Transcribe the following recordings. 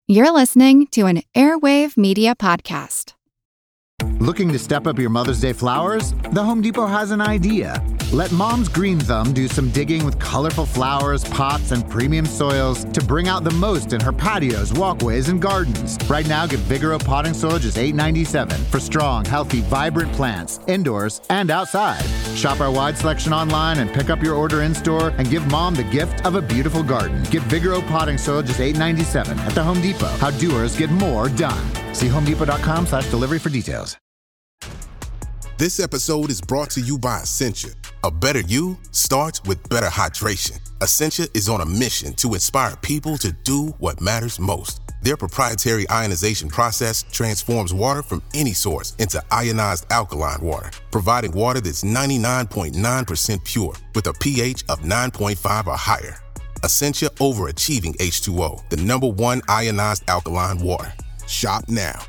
You're listening to an Airwave Media Podcast. Looking to step up your Mother's Day flowers? The Home Depot has an idea. Let Mom's Green Thumb do some digging with colorful flowers, pots, and premium soils to bring out the most in her patios, walkways, and gardens. Right now, get Vigoro potting soil just $8.97 for strong, healthy, vibrant plants, indoors and outside. Shop our wide selection online and pick up your order in-store and give Mom the gift of a beautiful garden. Get Vigoro potting soil just $8.97 at the Home Depot. How doers get more done. See homedepot.com/delivery for details. This episode is brought to you by Essentia. A better you starts with better hydration. Essentia is on a mission to inspire people to do what matters most. Their proprietary ionization process transforms water from any source into ionized alkaline water, providing water that's 99.9% pure with a pH of 9.5 or higher. Essentia overachieving H2O, the #1 ionized alkaline water. Shop now.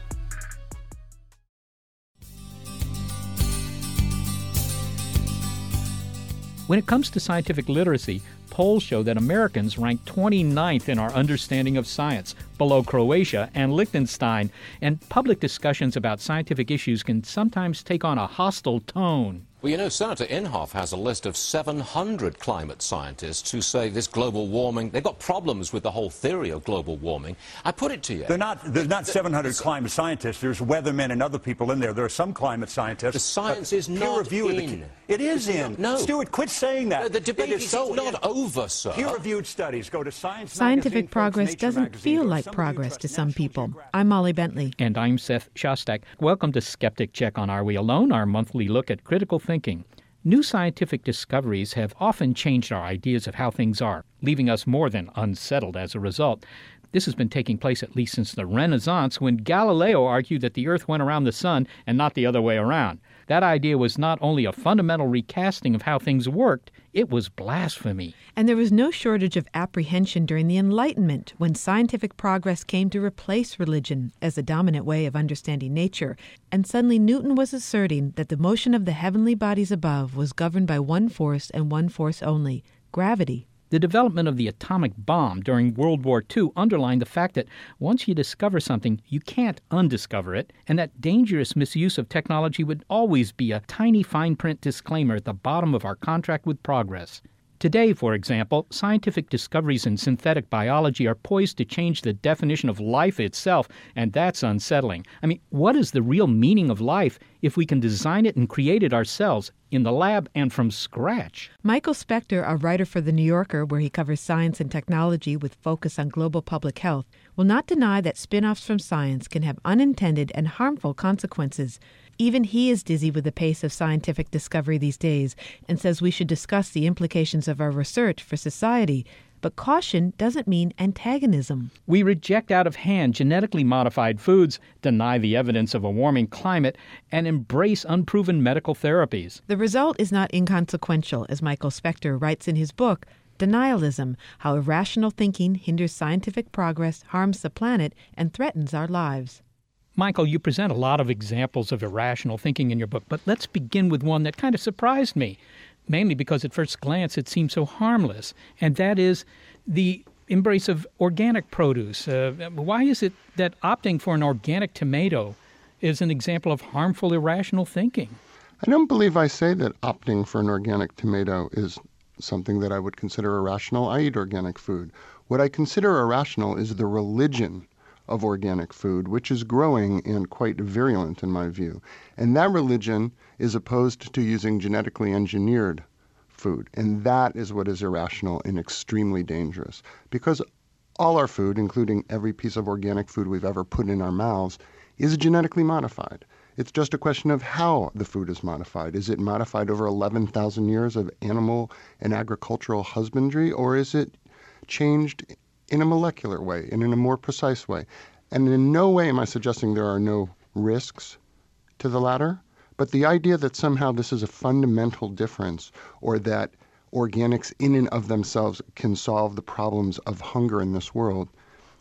When it comes to scientific literacy, polls show that Americans rank 29th in our understanding of science, below Croatia and Liechtenstein, and public discussions about scientific issues can sometimes take on a hostile tone. Well, you know, Senator Inhofe has a list of 700 climate scientists who say this global warming, they've got problems with the whole theory of global warming. I put it to you. There's not 700 climate scientists. There's weathermen and other people in there. There are some climate scientists. The science is not in. It is in. No. Stuart, quit saying that. No, the debate is not over, sir. Peer-reviewed studies. Go to Science Scientific Magazine, progress Nature doesn't Magazine, feel or like some of you progress trust to some National people. Geographic. I'm Molly Bentley. And I'm Seth Shostak. Welcome to Skeptic Check on Are We Alone?, our monthly look at critical thinking. New scientific discoveries have often changed our ideas of how things are, leaving us more than unsettled as a result. This has been taking place at least since the Renaissance, when Galileo argued that the Earth went around the sun and not the other way around. That idea was not only a fundamental recasting of how things worked, it was blasphemy. And there was no shortage of apprehension during the Enlightenment, when scientific progress came to replace religion as the dominant way of understanding nature. And suddenly Newton was asserting that the motion of the heavenly bodies above was governed by one force and one force only, gravity. The development of the atomic bomb during World War II underlined the fact that once you discover something, you can't undiscover it, and that dangerous misuse of technology would always be a tiny fine print disclaimer at the bottom of our contract with progress. Today, for example, scientific discoveries in synthetic biology are poised to change the definition of life itself, and that's unsettling. I mean, what is the real meaning of life if we can design it and create it ourselves in the lab and from scratch? Michael Spector, a writer for The New Yorker, where he covers science and technology with focus on global public health, will not deny that spin-offs from science can have unintended and harmful consequences. Even he is dizzy with the pace of scientific discovery these days and says we should discuss the implications of our research for society. But caution doesn't mean antagonism. We reject out of hand genetically modified foods, deny the evidence of a warming climate, and embrace unproven medical therapies. The result is not inconsequential, as Michael Spector writes in his book, Denialism, How Irrational Thinking Hinders Scientific Progress, Harms the Planet, and Threatens Our Lives. Michael, you present a lot of examples of irrational thinking in your book, but let's begin with one that kind of surprised me, mainly because at first glance it seemed so harmless, and that is the embrace of organic produce. Why is it that opting for an organic tomato is an example of harmful, irrational thinking? I don't believe I say that opting for an organic tomato is something that I would consider irrational. I eat organic food. What I consider irrational is the religion of organic food, which is growing and quite virulent in my view. And that religion is opposed to using genetically engineered food. And that is what is irrational and extremely dangerous. Because all our food, including every piece of organic food we've ever put in our mouths, is genetically modified. It's just a question of how the food is modified. Is it modified over 11,000 years of animal and agricultural husbandry, or is it changed in a molecular way and in a more precise way? And in no way am I suggesting there are no risks to the latter, but the idea that somehow this is a fundamental difference, or that organics in and of themselves can solve the problems of hunger in this world,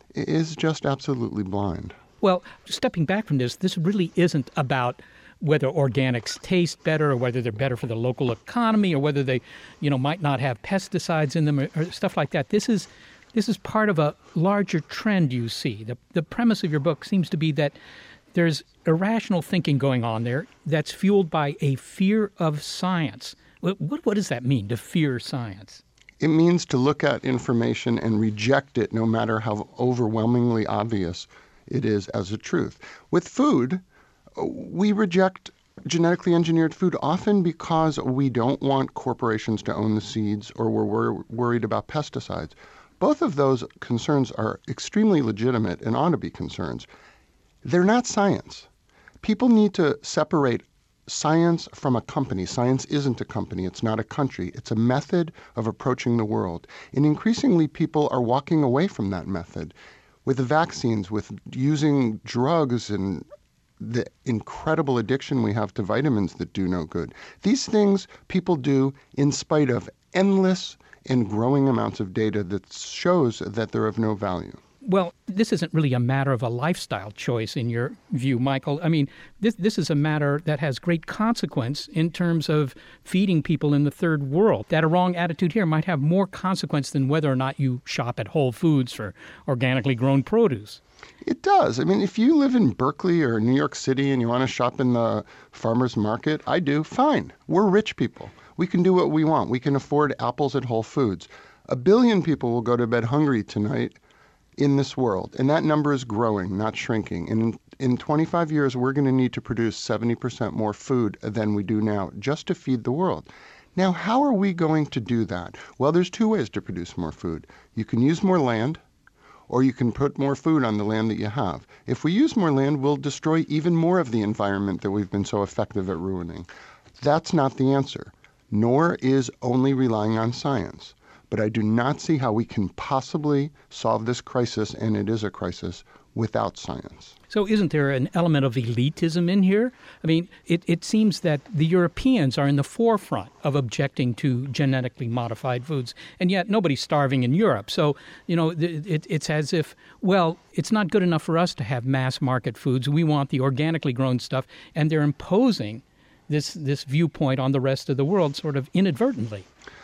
is just absolutely blind. Well, stepping back from this really isn't about whether organics taste better or whether they're better for the local economy or whether they, might not have pesticides in them or stuff like that. This is this is part of a larger trend you see. The premise of your book seems to be that there's irrational thinking going on there that's fueled by a fear of science. What does that mean, to fear science? It means to look at information and reject it no matter how overwhelmingly obvious it is as a truth. With food, we reject genetically engineered food often because we don't want corporations to own the seeds or we're worried about pesticides. Both of those concerns are extremely legitimate and ought to be concerns. They're not science. People need to separate science from a company. Science isn't a company. It's not a country. It's a method of approaching the world. And increasingly, people are walking away from that method. With the vaccines, with using drugs and the incredible addiction we have to vitamins that do no good. These things people do in spite of endless and growing amounts of data that shows that they're of no value. Well, this isn't really a matter of a lifestyle choice in your view, Michael. I mean, this is a matter that has great consequence in terms of feeding people in the third world. That a wrong attitude here might have more consequence than whether or not you shop at Whole Foods for organically grown produce. It does. I mean, if you live in Berkeley or New York City and you want to shop in the farmer's market, I do, fine. We're rich people. We can do what we want. We can afford apples at Whole Foods. 1 billion people will go to bed hungry tonight in this world, and that number is growing, not shrinking. And in 25 years, we're going to need to produce 70% more food than we do now just to feed the world. Now, how are we going to do that? Well, there's 2 ways to produce more food. You can use more land, or you can put more food on the land that you have. If we use more land, we'll destroy even more of the environment that we've been so effective at ruining. That's not the answer, nor is only relying on science. But I do not see how we can possibly solve this crisis, and it is a crisis, without science. So isn't there an element of elitism in here? I mean, it seems that the Europeans are in the forefront of objecting to genetically modified foods, and yet nobody's starving in Europe. So, it's as if, well, it's not good enough for us to have mass market foods. We want the organically grown stuff, and they're imposing this viewpoint on the rest of the world sort of inadvertently.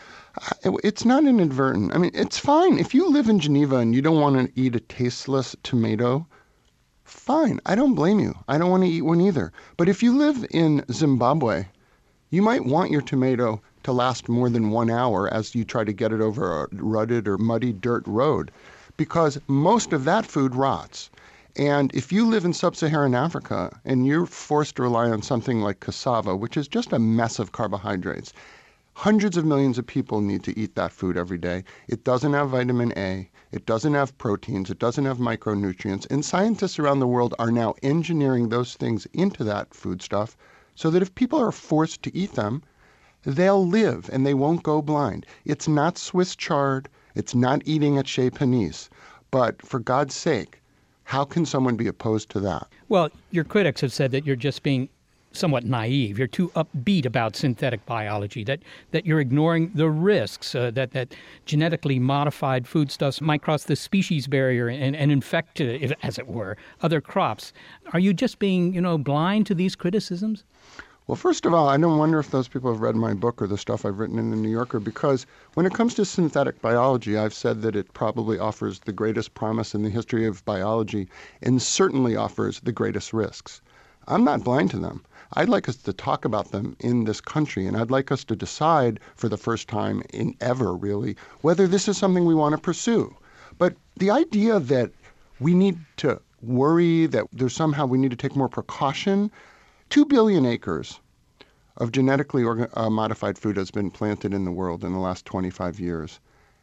It's not inadvertent. I mean, it's fine. If you live in Geneva and you don't want to eat a tasteless tomato, fine. I don't blame you. I don't want to eat one either. But if you live in Zimbabwe, you might want your tomato to last more than 1 hour as you try to get it over a rutted or muddy dirt road, because most of that food rots. And if you live in sub-Saharan Africa and you're forced to rely on something like cassava, which is just a mess of carbohydrates, hundreds of millions of people need to eat that food every day. It doesn't have vitamin A. It doesn't have proteins. It doesn't have micronutrients. And scientists around the world are now engineering those things into that foodstuff so that if people are forced to eat them, they'll live and they won't go blind. It's not Swiss chard. It's not eating at Chez Panisse. But for God's sake, how can someone be opposed to that? Well, your critics have said that you're just being somewhat naive. You're too upbeat about synthetic biology, that you're ignoring the risks, that genetically modified foodstuffs might cross the species barrier and infect, as it were, other crops. Are you just being, blind to these criticisms? Well, first of all, I don't wonder if those people have read my book or the stuff I've written in The New Yorker, because when it comes to synthetic biology, I've said that it probably offers the greatest promise in the history of biology and certainly offers the greatest risks. I'm not blind to them. I'd like us to talk about them in this country, and I'd like us to decide for the first time in ever, really, whether this is something we want to pursue. But the idea that we need to worry, that there's somehow we need to take more precaution, 2 billion acres of genetically modified food has been planted in the world in the last 25 years.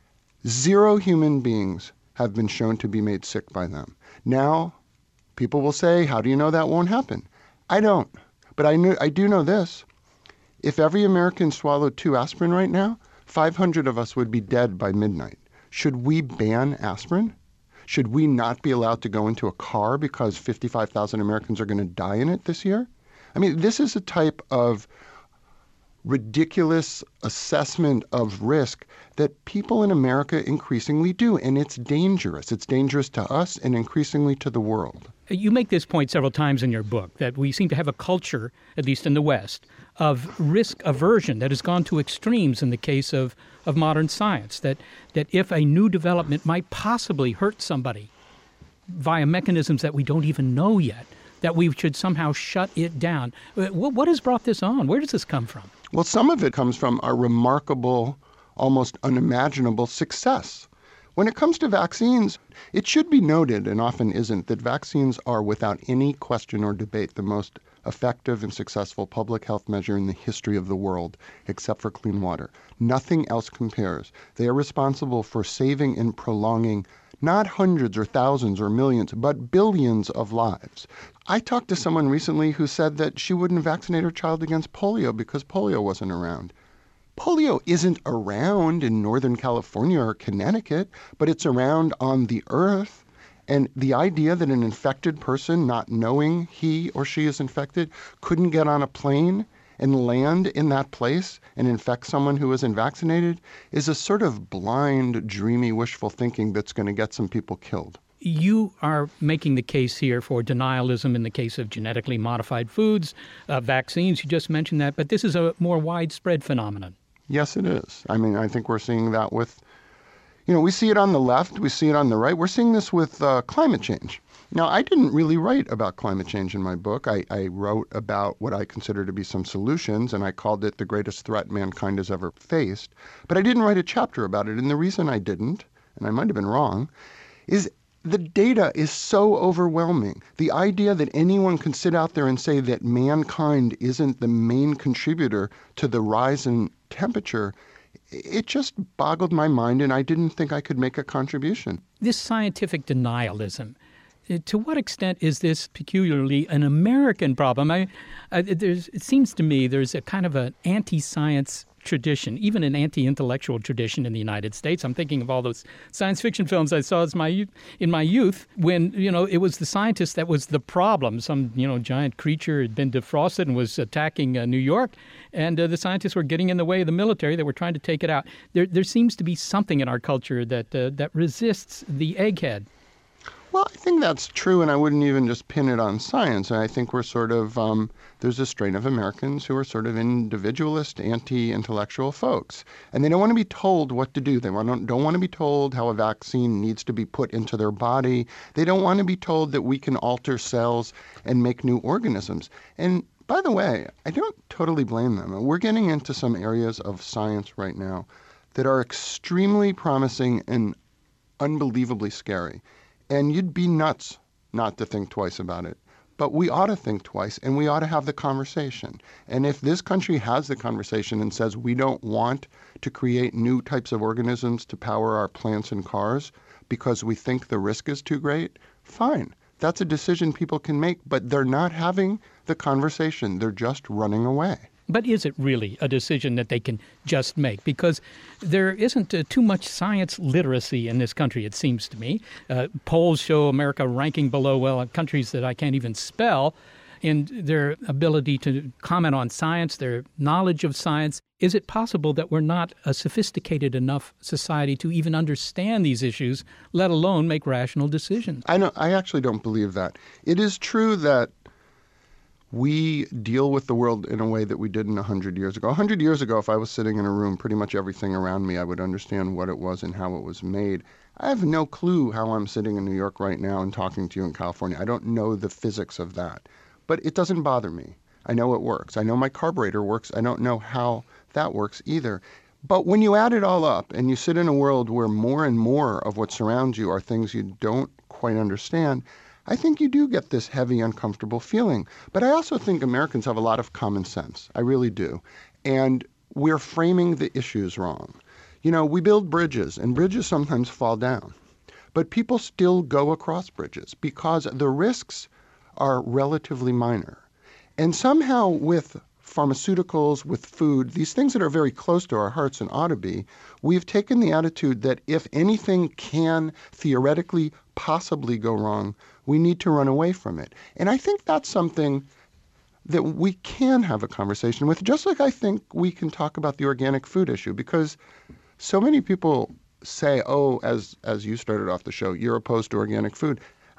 0 human beings have been shown to be made sick by them. Now, people will say, how do you know that won't happen? I don't. But I do know this. If every American swallowed 2 aspirin right now, 500 of us would be dead by midnight. Should we ban aspirin? Should we not be allowed to go into a car because 55,000 Americans are going to die in it this year? I mean, this is a type of ridiculous assessment of risk that people in America increasingly do, and it's dangerous. It's dangerous to us and increasingly to the world. You make this point several times in your book, that we seem to have a culture, at least in the West, of risk aversion that has gone to extremes in the case of modern science, that if a new development might possibly hurt somebody via mechanisms that we don't even know yet, that we should somehow shut it down. What has brought this on? Where does this come from? Well, some of it comes from our remarkable, almost unimaginable success. When it comes to vaccines, it should be noted, and often isn't, that vaccines are without any question or debate the most effective and successful public health measure in the history of the world, except for clean water. Nothing else compares. They are responsible for saving and prolonging not hundreds or thousands or millions, but billions of lives. I talked to someone recently who said that she wouldn't vaccinate her child against polio because polio wasn't around. Polio isn't around in Northern California or Connecticut, but it's around on the earth. And the idea that an infected person, not knowing he or she is infected, couldn't get on a plane and land in that place and infect someone who isn't vaccinated is a sort of blind, dreamy, wishful thinking that's going to get some people killed. You are making the case here for denialism in the case of genetically modified foods, vaccines, you just mentioned that, but this is a more widespread phenomenon. Yes, it is. I mean, I think we're seeing that with, we see it on the left, we see it on the right. We're seeing this with climate change. Now, I didn't really write about climate change in my book. I wrote about what I consider to be some solutions, and I called it the greatest threat mankind has ever faced. But I didn't write a chapter about it. And the reason I didn't, and I might have been wrong, is the data is so overwhelming. The idea that anyone can sit out there and say that mankind isn't the main contributor to the rise in temperature, it just boggled my mind, and I didn't think I could make a contribution. This scientific denialism, to what extent is this peculiarly an American problem? It seems to me there's a kind of an anti-science tradition, even an anti-intellectual tradition in the United States. I'm thinking of all those science fiction films I saw in my youth when, it was the scientist that was the problem. Some, giant creature had been defrosted and was attacking New York, and the scientists were getting in the way of the military that were trying to take it out. There seems to be something in our culture that resists the egghead. Well, I think that's true, and I wouldn't even just pin it on science. And I think we're sort of, there's a strain of Americans who are sort of individualist, anti-intellectual folks. And they don't want to be told what to do. They don't want to be told how a vaccine needs to be put into their body. They don't want to be told that we can alter cells and make new organisms. And by the way, I don't totally blame them. We're getting into some areas of science right now that are extremely promising and unbelievably scary. And you'd be nuts not to think twice about it. But we ought to think twice, and we ought to have the conversation. And if this country has the conversation and says we don't want to create new types of organisms to power our plants and cars because we think the risk is too great, fine. That's a decision people can make, but they're not having the conversation. They're just running away. But is it really a decision that they can just make? Because there isn't too much science literacy in this country, it seems to me. Polls show America ranking below, countries that I can't even spell, in their ability to comment on science, their knowledge of science. Is it possible that we're not a sophisticated enough society to even understand these issues, let alone make rational decisions? I actually don't believe that. It is true that we deal with the world in a way that we didn't 100 years ago. 100 years ago, if I was sitting in a room, pretty much everything around me, I would understand what it was and how it was made. I have no clue how I'm sitting in New York right now and talking to you in California. I don't know the physics of that. But it doesn't bother me. I know it works. I know my carburetor works. I don't know how that works either. But when you add it all up and you sit in a world where more and more of what surrounds you are things you don't quite understand, I think you do get this heavy, uncomfortable feeling. But I also think Americans have a lot of common sense. I really do. And we're framing the issues wrong. We build bridges, and bridges sometimes fall down. But people still go across bridges because the risks are relatively minor. And somehow with pharmaceuticals, with food, these things that are very close to our hearts and ought to be, we've taken the attitude that if anything can theoretically possibly go wrong, we need to run away from it. And I think that's something that we can have a conversation with, just like I think we can talk about the organic food issue, because so many people say, as you started off the show, you're opposed to organic food.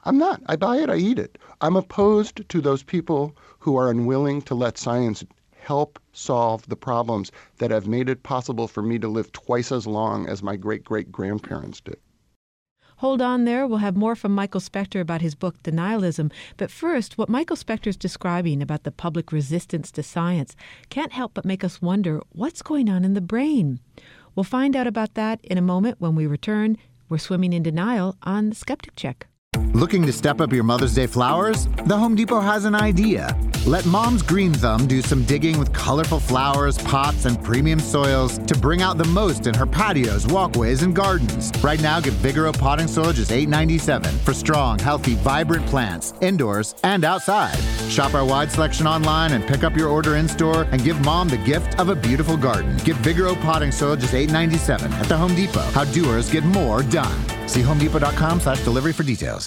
I'm not. I buy it. I eat it. I'm opposed to those people who are unwilling to let science help solve the problems that have made it possible for me to live twice as long as my great-great-grandparents did. Hold on there. We'll have more from Michael Specter about his book, Denialism. But first, what Michael Specter is describing about the public resistance to science can't help but make us wonder what's going on in the brain. We'll find out about that in a moment when we return. We're swimming in denial on Skeptic Check. Looking to step up your Mother's Day flowers? The Home Depot has an idea. Let Mom's Green Thumb do some digging with colorful flowers, pots, and premium soils to bring out the most in her patios, walkways, and gardens. Right now, get Vigoro potting soil just $8.97 for strong, healthy, vibrant plants, indoors and outside. Shop our wide selection online and pick up your order in-store and give Mom the gift of a beautiful garden. Get Vigoro potting soil just $8.97 at the Home Depot. How doers get more done. See homedepot.com/delivery for details.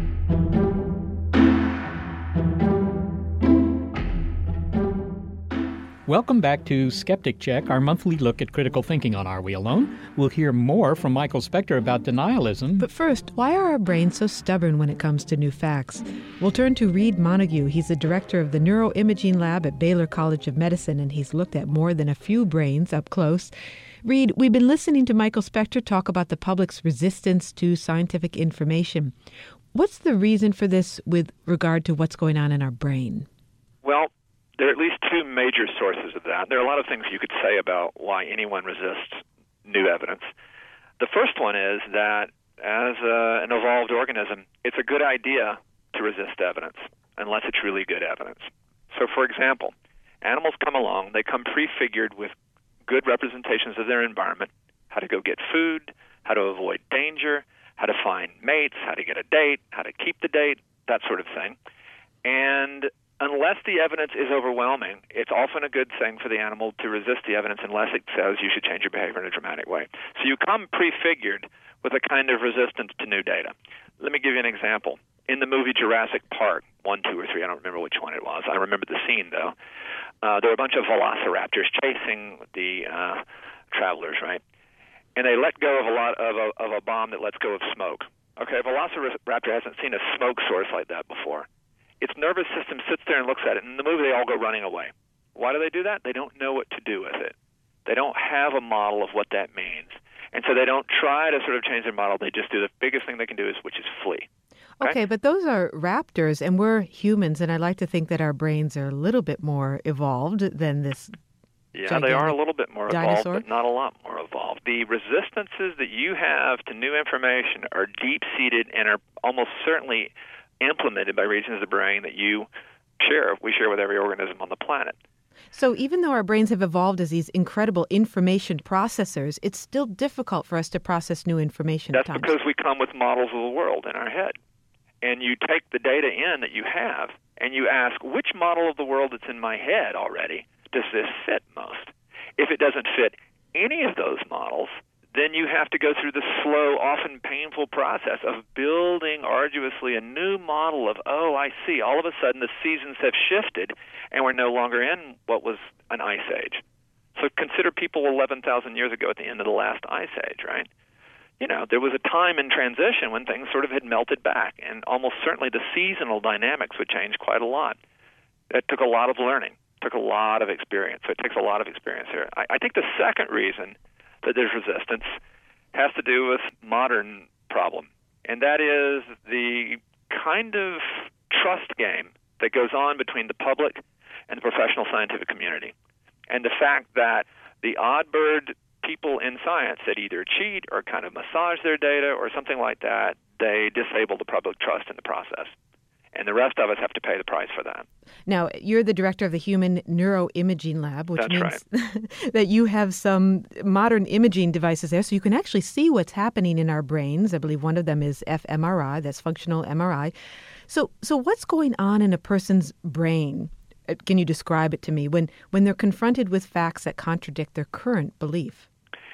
Welcome back to Skeptic Check, our monthly look at critical thinking on Are We Alone? We'll hear more from Michael Specter about denialism. But first, why are our brains so stubborn when it comes to new facts? We'll turn to Reed Montague. He's the director of the Neuroimaging Lab at Baylor College of Medicine, and he's looked at more than a few brains up close. Reed, we've been listening to Michael Specter talk about the public's resistance to scientific information. What's the reason for this with regard to what's going on in our brain? Well, there are at least two major sources of that. There are a lot of things you could say about why anyone resists new evidence. The first one is that as an evolved organism, it's a good idea to resist evidence unless it's really good evidence. So, for example, animals come along, they come prefigured with good representations of their environment, how to go get food, how to avoid danger, how to find mates, how to get a date, how to keep the date, that sort of thing. And unless the evidence is overwhelming, it's often a good thing for the animal to resist the evidence unless it says you should change your behavior in a dramatic way. So you come prefigured with a kind of resistance to new data. Let me give you an example. In the movie Jurassic Park, 1, 2, or 3, I don't remember which one it was. I remember the scene, though. There were a bunch of velociraptors chasing the travelers, right? And they let go of a bomb that lets go of smoke. Okay, a velociraptor hasn't seen a smoke source like that before. Its nervous system sits there and looks at it, and in the movie they all go running away. Why do they do that? They don't know what to do with it. They don't have a model of what that means. And so they don't try to sort of change their model. They just do the biggest thing they can do, which is flee. Okay, but those are raptors, and we're humans, and I like to think that our brains are a little bit more evolved than this. Yeah, they are a little bit more dinosaur? evolved, but not a lot more evolved. The resistances that you have to new information are deep-seated and are almost certainly implemented by regions of the brain that we share with every organism on the planet. So even though our brains have evolved as these incredible information processors, it's still difficult for us to process new information. That's because we come with models of the world in our head. And you take the data in that you have, and you ask, which model of the world that's in my head already does this fit most? If it doesn't fit any of those models, then you have to go through the slow, often painful process of building arduously a new model of, oh, I see, all of a sudden the seasons have shifted and we're no longer in what was an ice age. So consider people 11,000 years ago at the end of the last ice age, right? You know, there was a time in transition when things sort of had melted back, and almost certainly the seasonal dynamics would change quite a lot. It took a lot of learning, took a lot of experience. So it takes a lot of experience here. I think the second reason that there's resistance has to do with modern problem, and that is the kind of trust game that goes on between the public and the professional scientific community, and the fact that the odd bird people in science that either cheat or kind of massage their data or something like that, they disable the public trust in the process. And the rest of us have to pay the price for that. Now, you're the director of the Human Neuroimaging Lab, which That's means right. that you have some modern imaging devices there, so you can actually see what's happening in our brains. I believe one of them is fMRI, that's functional MRI. So what's going on in a person's brain? Can you describe it to me when they're confronted with facts that contradict their current belief?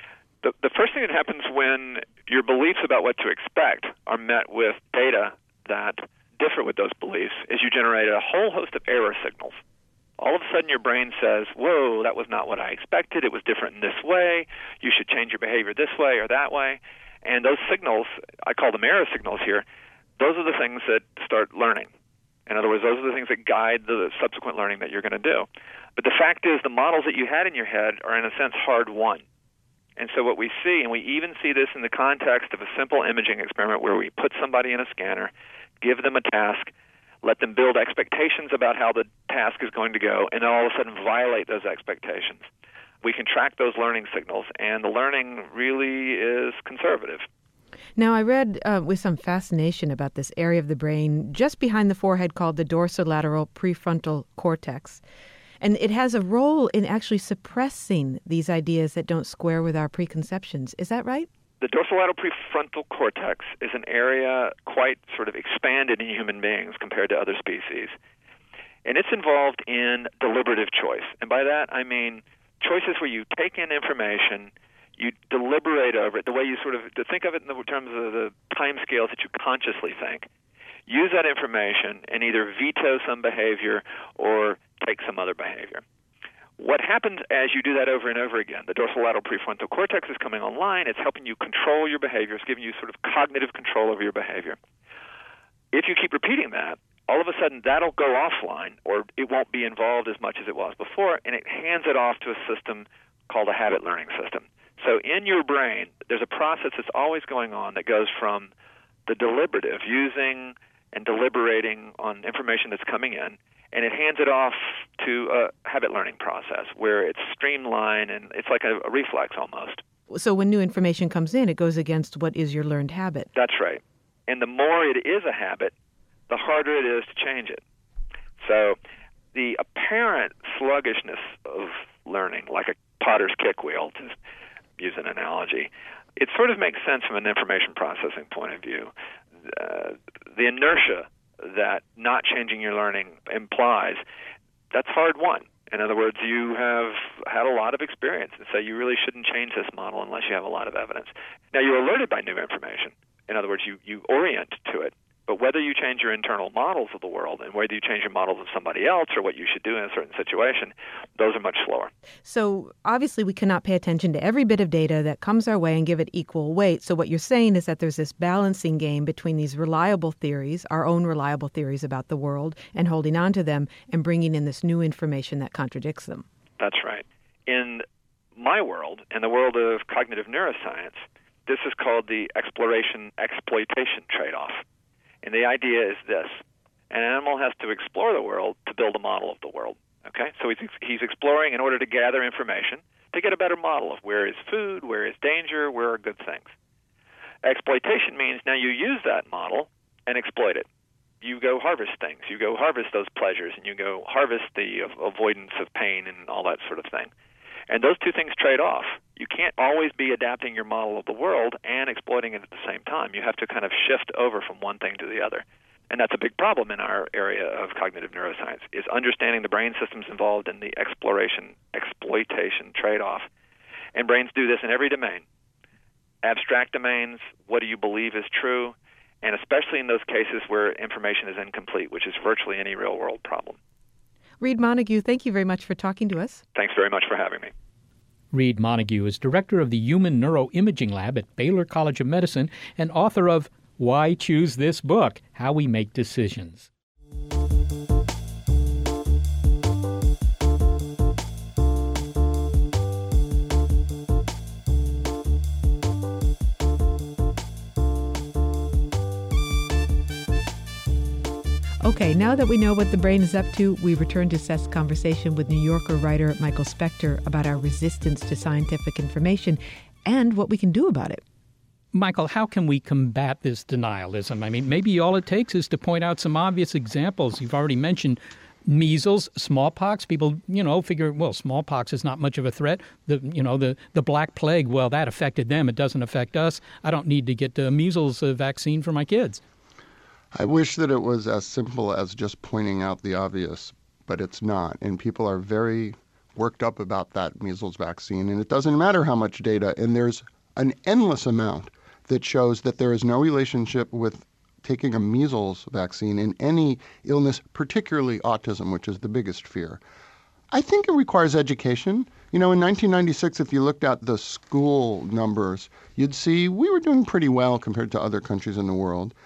The first thing that happens when your beliefs about what to expect are met with data that differ with those beliefs is you generate a whole host of error signals. All of a sudden your brain says, whoa, that was not what I expected. It was different in this way. You should change your behavior this way or that way. And those signals, I call them error signals here, those are the things that start learning. In other words, those are the things that guide the subsequent learning that you're going to do. But the fact is, the models that you had in your head are, in a sense, hard-won. And so what we see, and we even see this in the context of a simple imaging experiment where we put somebody in a scanner, give them a task, let them build expectations about how the task is going to go, and then all of a sudden violate those expectations. We can track those learning signals, and the learning really is conservative. Now, I read with some fascination about this area of the brain just behind the forehead called the dorsolateral prefrontal cortex. And it has a role in actually suppressing these ideas that don't square with our preconceptions. Is that right? The dorsolateral prefrontal cortex is an area quite sort of expanded in human beings compared to other species. And it's involved in deliberative choice. And by that, I mean choices where you take in information, you deliberate over it, the way you sort of to think of it in the terms of the time scales that you consciously think. Use that information and either veto some behavior or take some other behavior. What happens as you do that over and over again? The dorsolateral prefrontal cortex is coming online. It's helping you control your behavior. It's giving you sort of cognitive control over your behavior. If you keep repeating that, all of a sudden that'll go offline, or it won't be involved as much as it was before, and it hands it off to a system called a habit learning system. So in your brain, there's a process that's always going on that goes from the deliberative, using and deliberating on information that's coming in, and it hands it off to a habit learning process where it's streamlined and it's like a reflex almost. So when new information comes in, it goes against what is your learned habit. That's right. And the more it is a habit, the harder it is to change it. So the apparent sluggishness of learning, like a potter's kick wheel, to use an analogy, it sort of makes sense from an information processing point of view. The inertia that not changing your learning implies, that's hard won. In other words, you have had a lot of experience, and so you really shouldn't change this model unless you have a lot of evidence. Now, you're alerted by new information. In other words, you orient to it. But whether you change your internal models of the world and whether you change your models of somebody else or what you should do in a certain situation, those are much slower. So obviously we cannot pay attention to every bit of data that comes our way and give it equal weight. So what you're saying is that there's this balancing game between these reliable theories, our own reliable theories about the world, and holding on to them and bringing in this new information that contradicts them. That's right. In my world, in the world of cognitive neuroscience, this is called the exploration-exploitation trade-off. And the idea is this: an animal has to explore the world to build a model of the world. Okay, so he's exploring in order to gather information to get a better model of where is food, where is danger, where are good things. Exploitation means now you use that model and exploit it. You go harvest things. You go harvest those pleasures, and you go harvest the avoidance of pain and all that sort of thing. And those two things trade off. You can't always be adapting your model of the world and exploiting it at the same time. You have to kind of shift over from one thing to the other. And that's a big problem in our area of cognitive neuroscience, is understanding the brain systems involved in the exploration-exploitation trade-off. And brains do this in every domain. Abstract domains, what do you believe is true, and especially in those cases where information is incomplete, which is virtually any real-world problem. Reed Montague, thank you very much for talking to us. Thanks very much for having me. Reed Montague is director of the Human Neuroimaging Lab at Baylor College of Medicine and author of Why Choose This Book? How We Make Decisions. Okay, now that we know what the brain is up to, we return to Seth's conversation with New Yorker writer Michael Specter about our resistance to scientific information and what we can do about it. Michael, how can we combat this denialism? I mean, maybe all it takes is to point out some obvious examples. You've already mentioned measles, smallpox. People, figure, well, smallpox is not much of a threat. The Black Plague, well, that affected them. It doesn't affect us. I don't need to get the measles vaccine for my kids. I wish that it was as simple as just pointing out the obvious, but it's not. And people are very worked up about that measles vaccine. And it doesn't matter how much data, and there's an endless amount that shows that there is no relationship with taking a measles vaccine in any illness, particularly autism, which is the biggest fear. I think it requires education. In 1996, if you looked at the school numbers, you'd see we were doing pretty well compared to other countries in the world.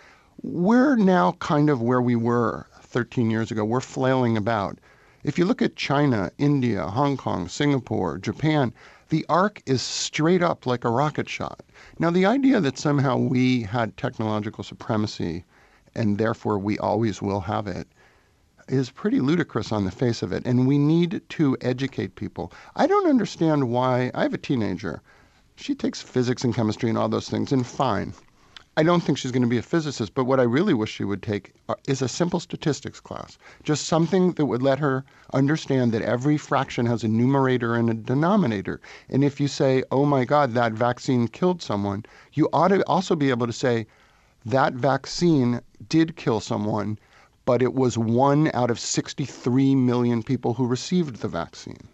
we're now kind of where we were 13 years ago. We're flailing about. If you look at China, India, Hong Kong, Singapore, Japan, the arc is straight up like a rocket shot. Now, the idea that somehow we had technological supremacy and therefore we always will have it is pretty ludicrous on the face of it, and we need to educate people. I don't understand why. I have a teenager. She takes physics and chemistry and all those things, and fine. I don't think she's going to be a physicist, but what I really wish she would take is a simple statistics class, just something that would let her understand that every fraction has a numerator and a denominator. And if you say, oh my God, that vaccine killed someone, you ought to also be able to say, that vaccine did kill someone, but it was 1 out of 63 million people who received the vaccine.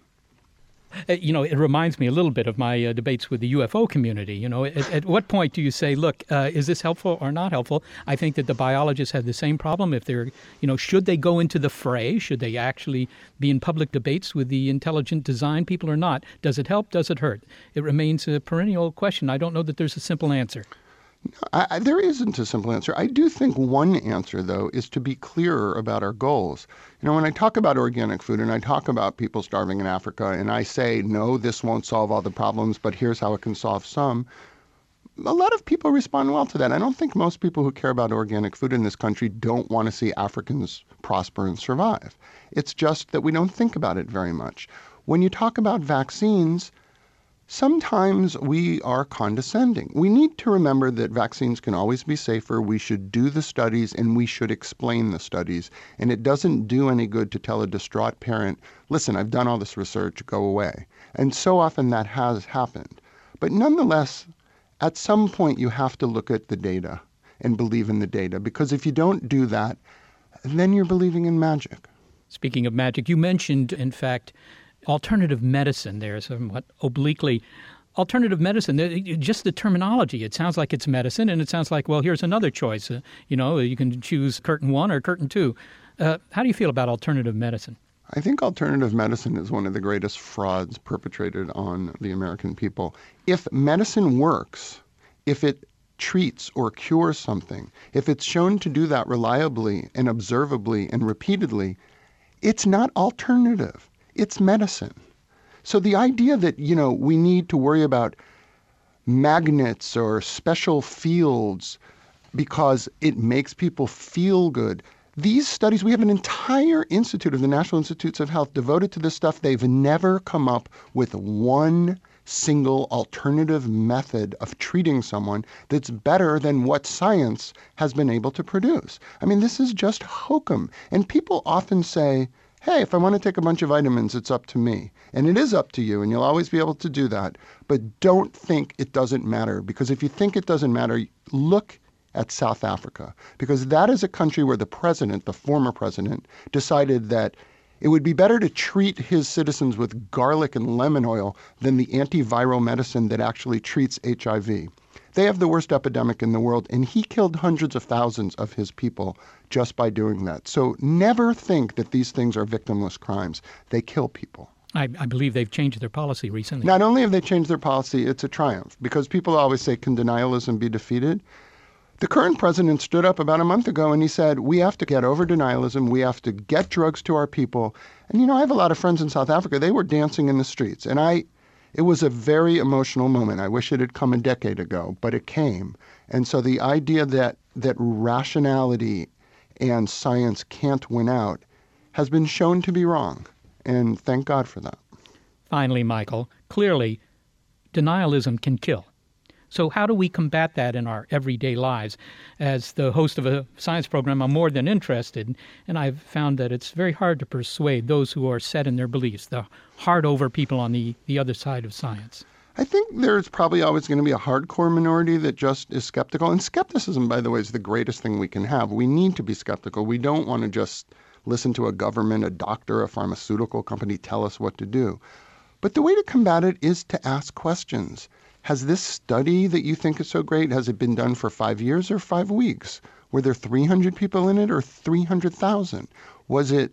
It reminds me a little bit of my debates with the UFO community. At what point do you say, look, is this helpful or not helpful? I think that the biologists have the same problem. If they're, should they go into the fray? Should they actually be in public debates with the intelligent design people or not? Does it help? Does it hurt? It remains a perennial question. I don't know that there's a simple answer. There isn't a simple answer. I do think one answer, though, is to be clearer about our goals. When I talk about organic food and I talk about people starving in Africa and I say, no, this won't solve all the problems, but here's how it can solve some, a lot of people respond well to that. I don't think most people who care about organic food in this country don't want to see Africans prosper and survive. It's just that we don't think about it very much. When you talk about vaccines, sometimes we are condescending. We need to remember that vaccines can always be safer. We should do the studies and we should explain the studies. And it doesn't do any good to tell a distraught parent, listen, I've done all this research, go away. And so often that has happened. But nonetheless, at some point you have to look at the data and believe in the data, because if you don't do that, then you're believing in magic. Speaking of magic, you mentioned, in fact, alternative medicine there, somewhat obliquely. Alternative medicine, just the terminology, it sounds like it's medicine, and it sounds like, well, here's another choice. You can choose curtain 1 or curtain 2. How do you feel about alternative medicine? I think alternative medicine is one of the greatest frauds perpetrated on the American people. If medicine works, if it treats or cures something, if it's shown to do that reliably and observably and repeatedly, it's not alternative. It's medicine. So the idea that, we need to worry about magnets or special fields because it makes people feel good. These studies, we have an entire institute of the National Institutes of Health devoted to this stuff. They've never come up with one single alternative method of treating someone that's better than what science has been able to produce. I mean, this is just hokum. And people often say, hey, if I want to take a bunch of vitamins, it's up to me. And it is up to you, and you'll always be able to do that. But don't think it doesn't matter, because if you think it doesn't matter, look at South Africa, because that is a country where the president, the former president, decided that it would be better to treat his citizens with garlic and lemon oil than the antiviral medicine that actually treats HIV. They have the worst epidemic in the world, and he killed hundreds of thousands of his people just by doing that. So never think that these things are victimless crimes. They kill people. I believe they've changed their policy recently. Not only have they changed their policy, it's a triumph, because people always say, can denialism be defeated? The current president stood up about a month ago and he said, we have to get over denialism. We have to get drugs to our people. And, I have a lot of friends in South Africa. They were dancing in the streets. And it was a very emotional moment. I wish it had come a decade ago, but it came. And so the idea that rationality and science can't win out has been shown to be wrong. And thank God for that. Finally, Michael, clearly denialism can kill. So how do we combat that in our everyday lives? As the host of a science program, I'm more than interested, and I've found that it's very hard to persuade those who are set in their beliefs, the hard-over people on the other side of science. I think there's probably always going to be a hardcore minority that just is skeptical. And skepticism, by the way, is the greatest thing we can have. We need to be skeptical. We don't want to just listen to a government, a doctor, a pharmaceutical company tell us what to do. But the way to combat it is to ask questions. Has this study that you think is so great, has it been done for 5 years or 5 weeks? Were there 300 people in it or 300,000? Was it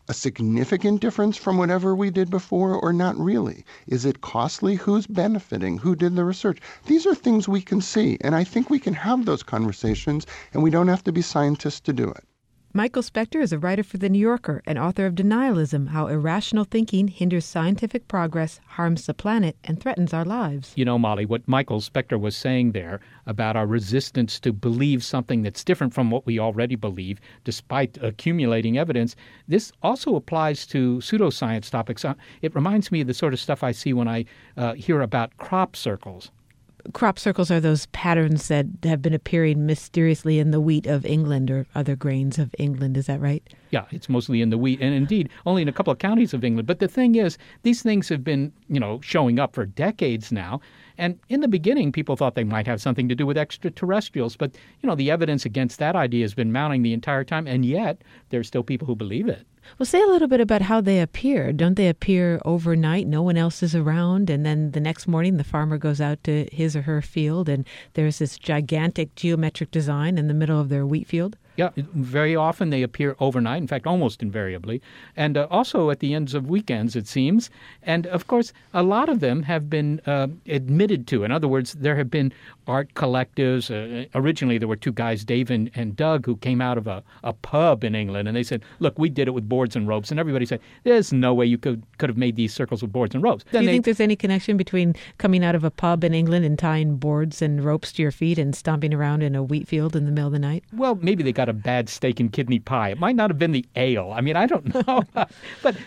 a significant difference from whatever we did before or not really? Is it costly? Who's benefiting? Who did the research? These are things we can see, and I think we can have those conversations, and we don't have to be scientists to do it. Michael Specter is a writer for The New Yorker and author of Denialism, How Irrational Thinking Hinders Scientific Progress, Harms the Planet, and Threatens Our Lives. You know, Molly, what Michael Specter was saying there about our resistance to believe something that's different from what we already believe, despite accumulating evidence, this also applies to pseudoscience topics. It reminds me of the sort of stuff I see when I hear about crop circles. Crop circles are those patterns that have been appearing mysteriously in the wheat of England or other grains of England. Is that right? Yeah, it's mostly in the wheat, and indeed only in a couple of counties of England. But the thing is, these things have been, showing up for decades now. And in the beginning, people thought they might have something to do with extraterrestrials. But, the evidence against that idea has been mounting the entire time, and yet there's still people who believe it. Well, say a little bit about how they appear. Don't they appear overnight? No one else is around. And then the next morning, the farmer goes out to his or her field, and there's this gigantic geometric design in the middle of their wheat field. Yeah, very often they appear overnight, in fact, almost invariably, and also at the ends of weekends, it seems. And, of course, a lot of them have been admitted to. In other words, there have been art collectives. Originally, there were two guys, Dave and Doug, who came out of a pub in England, and they said, look, we did it with boards and ropes. And everybody said, there's no way you could have made these circles with boards and ropes. Do you think there's any connection between coming out of a pub in England and tying boards and ropes to your feet and stomping around in a wheat field in the middle of the night? Well, maybe they got a bad steak and kidney pie. It might not have been the ale. I mean, I don't know. But,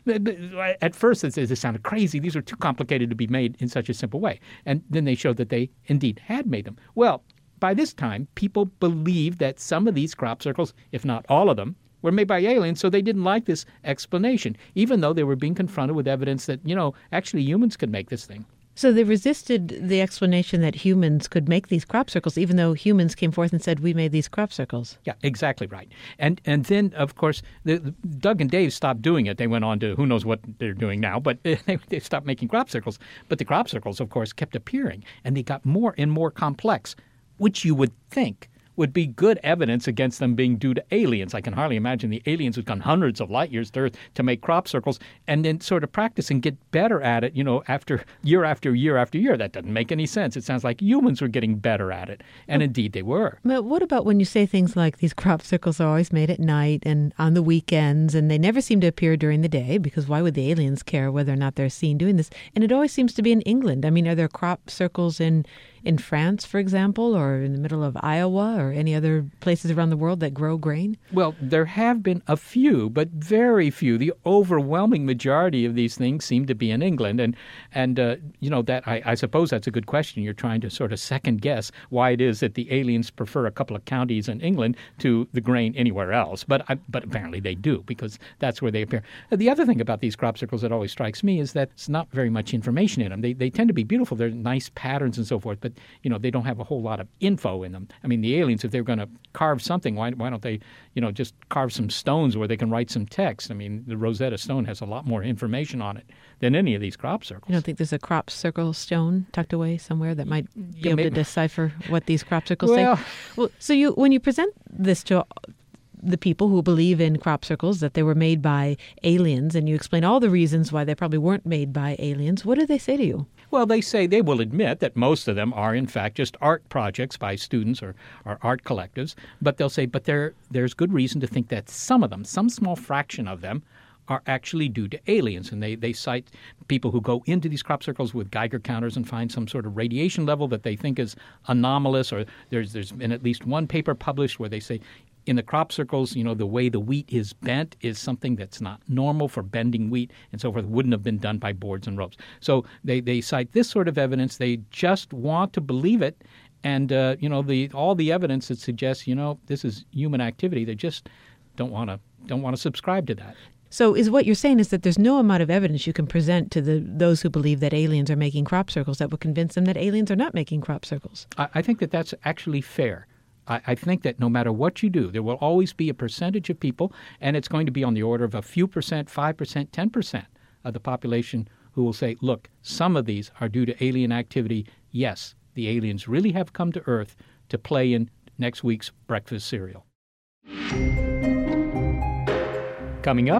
at first it sounded crazy. These are too complicated to be made in such a simple way. And then they showed that they indeed had made them. Well, by this time, people believed that some of these crop circles, if not all of them, were made by aliens, so they didn't like this explanation, even though they were being confronted with evidence that, actually humans could make this thing. So they resisted the explanation that humans could make these crop circles, even though humans came forth and said, we made these crop circles. Yeah, exactly right. And then, of course, Doug and Dave stopped doing it. They went on to who knows what they're doing now, but they stopped making crop circles. But the crop circles, of course, kept appearing, and they got more and more complex, which you would think would be good evidence against them being due to aliens. I can hardly imagine the aliens who've gone hundreds of light years to Earth to make crop circles and then sort of practice and get better at it, after year after year after year. That doesn't make any sense. It sounds like humans were getting better at it. And indeed they were. But what about when you say things like these crop circles are always made at night and on the weekends, and they never seem to appear during the day, because why would the aliens care whether or not they're seen doing this? And it always seems to be in England. I mean, are there crop circles in France, for example, or in the middle of Iowa or any other places around the world that grow grain? Well, there have been a few, but very few. The overwhelming majority of these things seem to be in England. And that I suppose that's a good question. You're trying to sort of second guess why it is that the aliens prefer a couple of counties in England to the grain anywhere else. But apparently they do, because that's where they appear. The other thing about these crop circles that always strikes me is that it's not very much information in them. They tend to be beautiful. They're nice patterns and so forth, but they don't have a whole lot of info in them. I mean, the aliens, if they're going to carve something, why don't they, just carve some stones where they can write some text? I mean, the Rosetta Stone has a lot more information on it than any of these crop circles. You don't think there's a crop circle stone tucked away somewhere that might be able to decipher what these crop circles say? Well, so when you present this to the people who believe in crop circles, that they were made by aliens, and you explain all the reasons why they probably weren't made by aliens, what do they say to you? Well, they say they will admit that most of them are, in fact, just art projects by students or art collectives. But they'll say, but there's good reason to think that some of them, some small fraction of them, are actually due to aliens. And they cite people who go into these crop circles with Geiger counters and find some sort of radiation level that they think is anomalous. Or there's been at least one paper published where they say, in the crop circles, the way the wheat is bent is something that's not normal for bending wheat and so forth. Wouldn't have been done by boards and ropes. So they cite this sort of evidence. They just want to believe it. And, all the evidence that suggests, this is human activity, they just don't want to subscribe to that. So is what you're saying is that there's no amount of evidence you can present to those who believe that aliens are making crop circles that would convince them that aliens are not making crop circles? I think that that's actually fair. I think that no matter what you do, there will always be a percentage of people, and it's going to be on the order of a few percent, 5%, 10% of the population who will say, look, some of these are due to alien activity. Yes, the aliens really have come to Earth to play in next week's breakfast cereal. Coming up,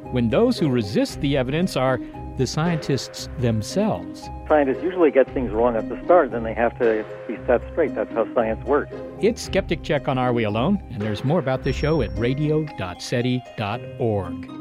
when those who resist the evidence are the scientists themselves. Scientists usually get things wrong at the start, then they have to be set straight. That's how science works. It's Skeptic Check on Are We Alone? And there's more about the show at radio.seti.org.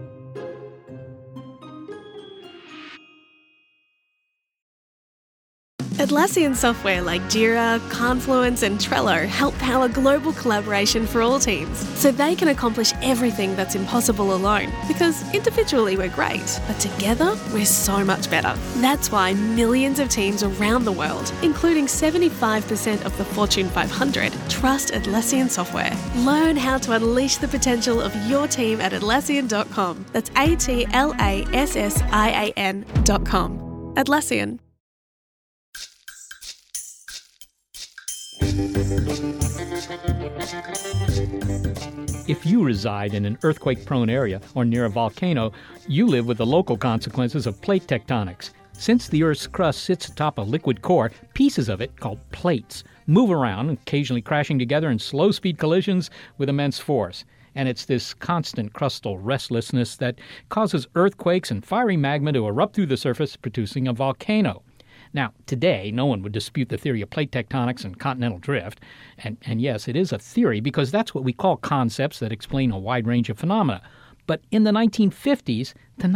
Atlassian software like Jira, Confluence, and Trello help power global collaboration for all teams, so they can accomplish everything that's impossible alone. Because individually we're great, but together we're so much better. That's why millions of teams around the world, including 75% of the Fortune 500, trust Atlassian software. Learn how to unleash the potential of your team at Atlassian.com. That's Atlassian.com. Atlassian. If you reside in an earthquake-prone area or near a volcano, you live with the local consequences of plate tectonics. Since the Earth's crust sits atop a liquid core, pieces of it, called plates, move around, occasionally crashing together in slow-speed collisions with immense force. And it's this constant crustal restlessness that causes earthquakes and fiery magma to erupt through the surface, producing a volcano. Now, today, no one would dispute the theory of plate tectonics and continental drift. And yes, it is a theory because that's what we call concepts that explain a wide range of phenomena. But in the 1950s,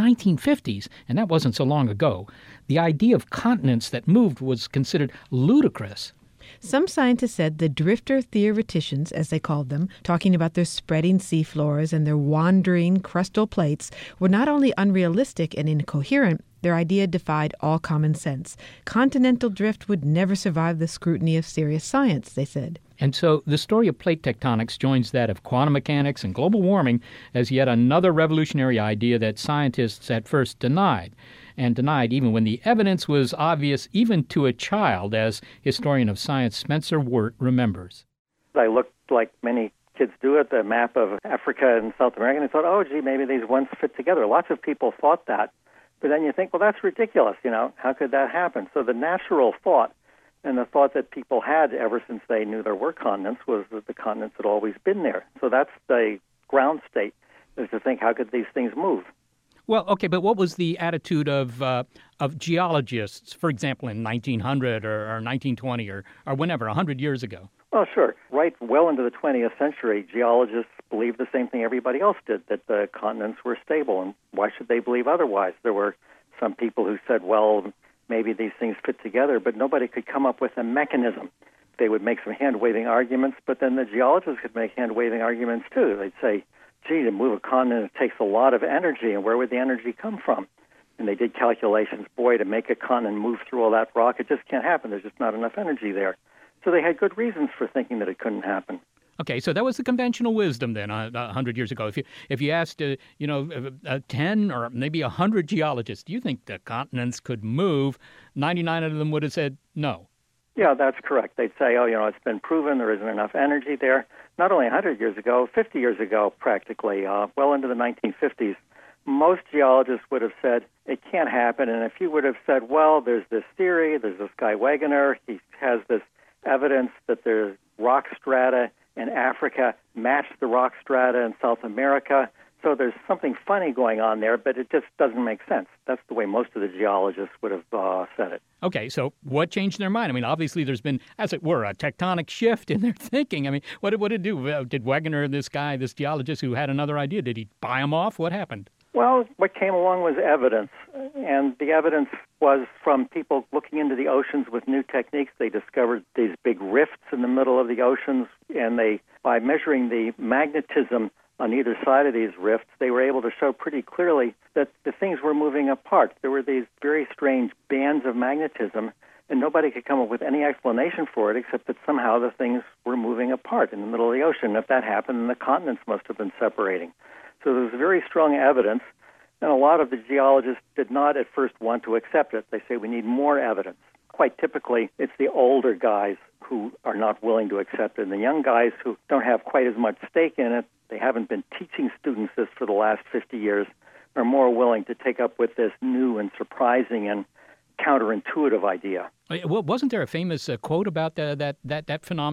and that wasn't so long ago, the idea of continents that moved was considered ludicrous. Some scientists said the drifter theoreticians, as they called them, talking about their spreading seafloors and their wandering crustal plates, were not only unrealistic and incoherent, their idea defied all common sense. Continental drift would never survive the scrutiny of serious science, they said. And so the story of plate tectonics joins that of quantum mechanics and global warming as yet another revolutionary idea that scientists at first denied, and denied even when the evidence was obvious even to a child, as historian of science Spencer Wirt remembers. I looked like many kids do at the map of Africa and South America, and I thought, oh, gee, maybe these ones fit together. Lots of people thought that. But then you think, well, that's ridiculous, how could that happen? So the natural thought, and the thought that people had ever since they knew there were continents, was that the continents had always been there. So that's the ground state, is to think, how could these things move? Well, okay, but what was the attitude of geologists, for example, in 1900 or 1920 or whenever, 100 years ago? Well, sure. Right well into the 20th century, geologists believed the same thing everybody else did, that the continents were stable, and why should they believe otherwise? There were some people who said, well, maybe these things fit together, but nobody could come up with a mechanism. They would make some hand-waving arguments, but then the geologists could make hand-waving arguments too. They'd say, gee, to move a continent, it takes a lot of energy, and where would the energy come from? And they did calculations, boy, to make a continent move through all that rock, it just can't happen. There's just not enough energy there. So they had good reasons for thinking that it couldn't happen. Okay, so that was the conventional wisdom then 100 years ago. If you asked, 10 or maybe 100 geologists, do you think the continents could move? 99 of them would have said no. Yeah, that's correct. They'd say, it's been proven there isn't enough energy there. Not only 100 years ago, 50 years ago practically, well into the 1950s, most geologists would have said it can't happen. And if you would have said, well, there's this theory, there's this guy Wegener, he has this evidence that there's rock strata in Africa match the rock strata in South America. So there's something funny going on there, but it just doesn't make sense. That's the way most of the geologists would have said it. Okay, so what changed their mind? I mean, obviously there's been, as it were, a tectonic shift in their thinking. I mean, what did it do? Did Wegener, this geologist who had another idea, did he buy him off? What happened? Well, what came along was evidence, and the evidence was from people looking into the oceans with new techniques. They discovered these big rifts in the middle of the oceans, and by measuring the magnetism on either side of these rifts, they were able to show pretty clearly that the things were moving apart. There were these very strange bands of magnetism, and nobody could come up with any explanation for it except that somehow the things were moving apart in the middle of the ocean. If that happened, then the continents must have been separating. So there was very strong evidence, and a lot of the geologists did not at first want to accept it. They say we need more evidence. Quite typically, it's the older guys who are not willing to accept it, and the young guys who don't have quite as much stake in it, they haven't been teaching students this for the last 50 years, are more willing to take up with this new and surprising and counterintuitive idea. Well, wasn't there a famous quote about that phenomenon?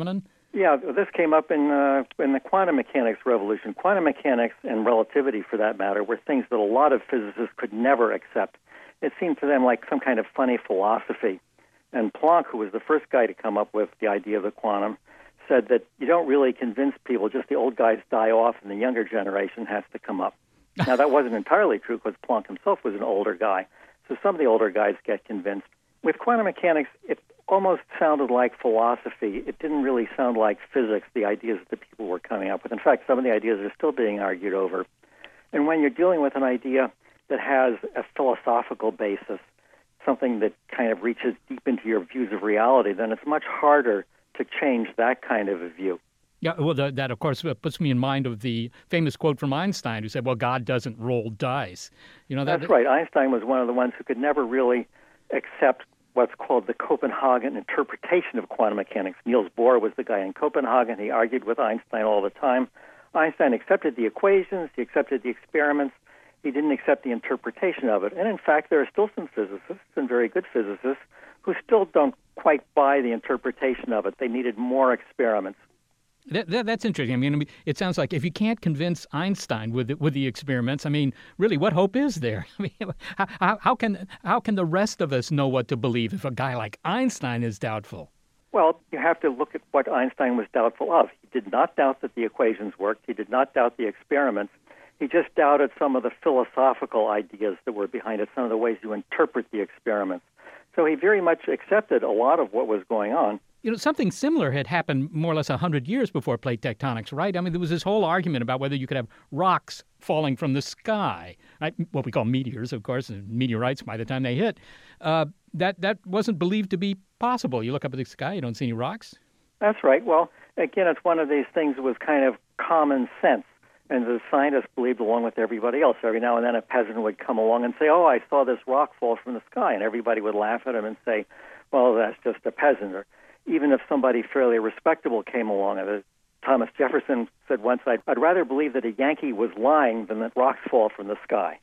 Yeah, this came up in the quantum mechanics revolution. Quantum mechanics and relativity, for that matter, were things that a lot of physicists could never accept. It seemed to them like some kind of funny philosophy. And Planck, who was the first guy to come up with the idea of the quantum, said that you don't really convince people, just the old guys die off and the younger generation has to come up. Now, that wasn't entirely true because Planck himself was an older guy, so some of the older guys get convinced. With quantum mechanics, it almost sounded like philosophy. It didn't really sound like physics, the ideas that people were coming up with. In fact, some of the ideas are still being argued over. And when you're dealing with an idea that has a philosophical basis, something that kind of reaches deep into your views of reality, then it's much harder to change that kind of a view. Yeah, well, that, of course, puts me in mind of the famous quote from Einstein, who said, well, God doesn't roll dice. That's right. Einstein was one of the ones who could never really accept what's called the Copenhagen interpretation of quantum mechanics. Niels Bohr was the guy in Copenhagen. He argued with Einstein all the time. Einstein accepted the equations. He accepted the experiments. He didn't accept the interpretation of it. And in fact, there are still some physicists, and very good physicists, who still don't quite buy the interpretation of it. They needed more experiments. That's interesting. I mean, it sounds like if you can't convince Einstein with the experiments, I mean, really, what hope is there? I mean, how can the rest of us know what to believe if a guy like Einstein is doubtful? Well, you have to look at what Einstein was doubtful of. He did not doubt that the equations worked. He did not doubt the experiments. He just doubted some of the philosophical ideas that were behind it, some of the ways you interpret the experiments. So he very much accepted a lot of what was going on. Something similar had happened more or less 100 years before plate tectonics, right? I mean, there was this whole argument about whether you could have rocks falling from the sky, right? What we call meteors, of course, and meteorites by the time they hit. That wasn't believed to be possible. You look up at the sky, you don't see any rocks. That's right. Well, again, it's one of these things that was kind of common sense. And the scientists believed along with everybody else. Every now and then a peasant would come along and say, oh, I saw this rock fall from the sky. And everybody would laugh at him and say, well, that's just a peasant. Or even if somebody fairly respectable came along, Thomas Jefferson said once, I'd rather believe that a Yankee was lying than that rocks fall from the sky.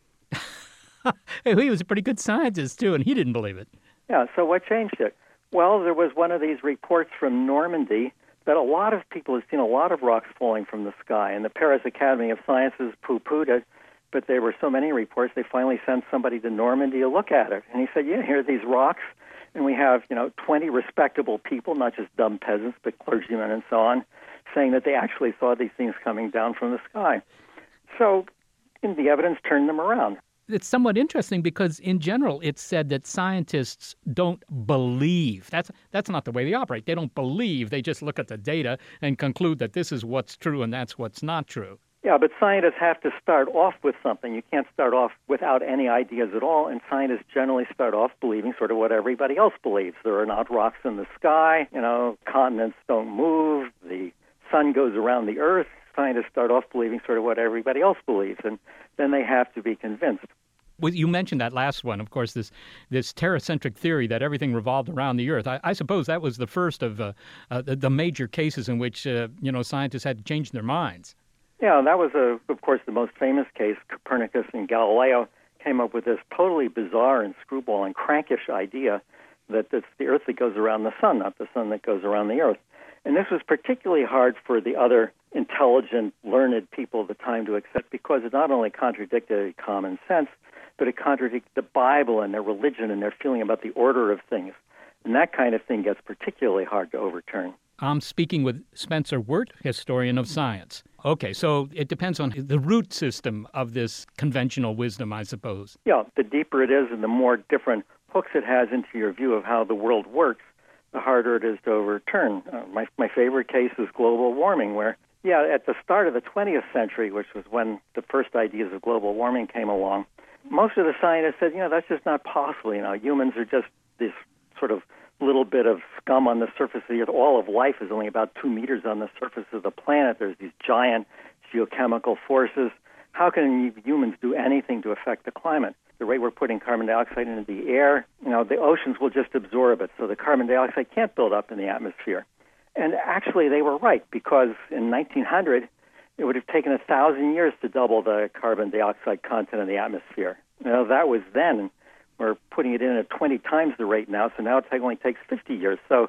He was a pretty good scientist, too, and he didn't believe it. Yeah, so what changed it? Well, there was one of these reports from Normandy that a lot of people had seen a lot of rocks falling from the sky, and the Paris Academy of Sciences poo-pooed it, but there were so many reports, they finally sent somebody to Normandy to look at it. And he said, yeah, here are these rocks, and we have, 20 respectable people, not just dumb peasants, but clergymen and so on, saying that they actually saw these things coming down from the sky. So the evidence turned them around. It's somewhat interesting because, in general, it's said that scientists don't believe. That's not the way they operate. They don't believe. They just look at the data and conclude that this is what's true and that's what's not true. Yeah, but scientists have to start off with something. You can't start off without any ideas at all, and scientists generally start off believing sort of what everybody else believes. There are not rocks in the sky, continents don't move, the sun goes around the earth. Scientists start off believing sort of what everybody else believes, and then they have to be convinced. Well, you mentioned that last one, of course, this terracentric theory that everything revolved around the Earth. I suppose that was the first of the major cases in which scientists had to change their minds. Yeah, that was, of course, the most famous case. Copernicus and Galileo came up with this totally bizarre and screwball and crankish idea that it's the Earth that goes around the sun, not the sun that goes around the Earth. And this was particularly hard for the other intelligent, learned people of the time to accept because it not only contradicted common sense, but it contradicted the Bible and their religion and their feeling about the order of things. And that kind of thing gets particularly hard to overturn. I'm speaking with Spencer Wirt, historian of science. Okay, so it depends on the root system of this conventional wisdom, I suppose. Yeah, the deeper it is and the more different hooks it has into your view of how the world works, the harder it is to overturn. My favorite case is global warming, where, at the start of the 20th century, which was when the first ideas of global warming came along, most of the scientists said, that's just not possible. Humans are just this sort of little bit of scum on the surface of the Earth. All of life is only about 2 meters on the surface of the planet. There's these giant geochemical forces. How can humans do anything to affect the climate? The rate we're putting carbon dioxide into the air, the oceans will just absorb it. So the carbon dioxide can't build up in the atmosphere. And actually, they were right, because in 1900, it would have taken 1,000 years to double the carbon dioxide content in the atmosphere. That was then. We're putting it in at 20 times the rate now, so now it only takes 50 years. So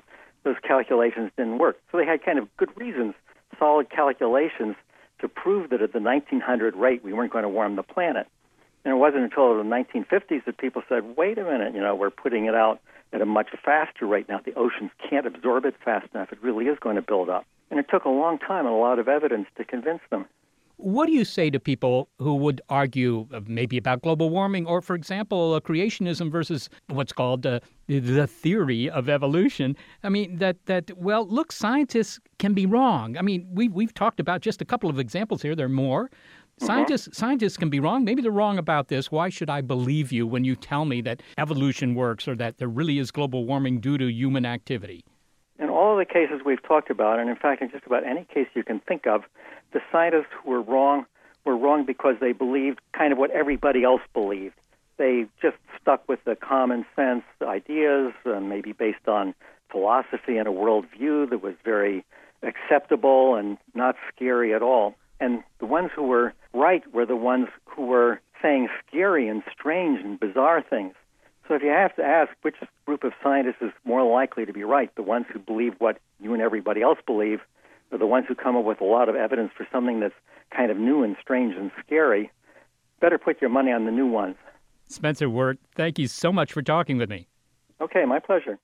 those calculations didn't work. So they had kind of good reasons, solid calculations, to prove that at the 1900 rate we weren't going to warm the planet. And it wasn't until the 1950s that people said, wait a minute, we're putting it out at a much faster rate now. The oceans can't absorb it fast enough. It really is going to build up. And it took a long time and a lot of evidence to convince them. What do you say to people who would argue maybe about global warming or, for example, creationism versus what's called the theory of evolution? I mean, well, look, scientists can be wrong. I mean, we've talked about just a couple of examples here. There are more. Scientists can be wrong. Maybe they're wrong about this. Why should I believe you when you tell me that evolution works or that there really is global warming due to human activity? In all of the cases we've talked about, and in fact in just about any case you can think of, the scientists who were wrong because they believed kind of what everybody else believed. They just stuck with the common sense ideas, maybe based on philosophy and a worldview that was very acceptable and not scary at all. And the ones who were right were the ones who were saying scary and strange and bizarre things. So if you have to ask which group of scientists is more likely to be right, the ones who believe what you and everybody else believe, or the ones who come up with a lot of evidence for something that's kind of new and strange and scary, better put your money on the new ones. Spencer Wirt, thank you so much for talking with me. Okay, my pleasure.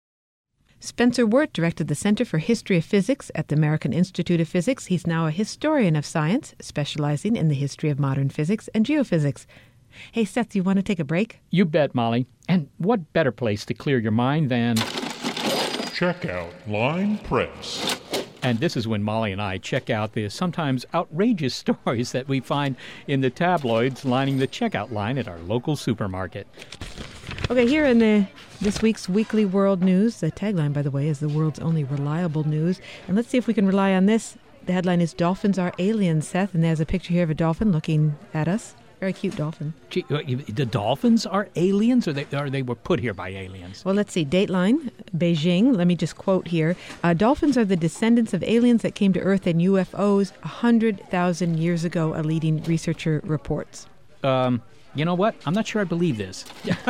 Spencer Wirt directed the Center for History of Physics at the American Institute of Physics. He's now a historian of science, specializing in the history of modern physics and geophysics. Hey, Seth, do you want to take a break? You bet, Molly. And what better place to clear your mind than... Check out Line Press. And this is when Molly and I check out the sometimes outrageous stories that we find in the tabloids lining the checkout line at our local supermarket. Okay, here in this week's Weekly World News, the tagline, by the way, is the world's only reliable news. And let's see if we can rely on this. The headline is Dolphins Are Aliens, Seth, and there's a picture here of a dolphin looking at us. Very cute dolphin. Gee, the dolphins are aliens, or they were put here by aliens? Well, let's see. Dateline, Beijing. Let me just quote here. Dolphins are the descendants of aliens that came to Earth in UFOs 100,000 years ago, a leading researcher reports. You know what? I'm not sure I believe this.